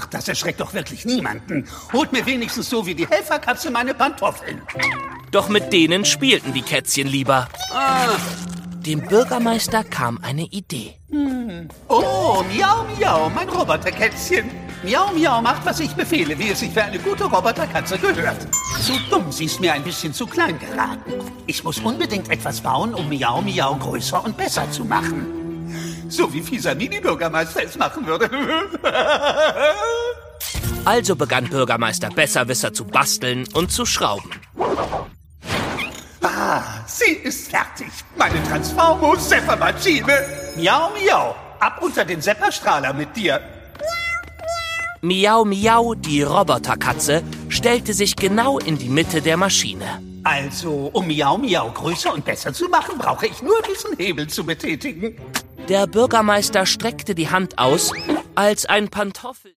Ach, das erschreckt doch wirklich niemanden. Holt mir wenigstens so wie die Helferkatze meine Pantoffeln. Doch mit denen spielten die Kätzchen lieber. Dem Bürgermeister kam eine Idee. Oh, Miau Miau, mein Roboterkätzchen. Miau Miau macht, was ich befehle, wie es sich für eine gute Roboterkatze gehört. Zu dumm, sie ist mir ein bisschen zu klein geraten. Ich muss unbedingt etwas bauen, um Miau Miau größer und besser zu machen. So wie fieser Mini-Bürgermeister es machen würde. Also begann Bürgermeister Besserwisser zu basteln und zu schrauben. Sie ist fertig. Meine Transformo-Seppermaschine. Miau Miau, ab unter den Sepperstrahler mit dir. Miau Miau, die Roboterkatze, stellte sich genau in die Mitte der Maschine. Also, um Miau Miau größer und besser zu machen, brauche ich nur diesen Hebel zu betätigen. Der Bürgermeister streckte die Hand aus, als ein Pantoffel...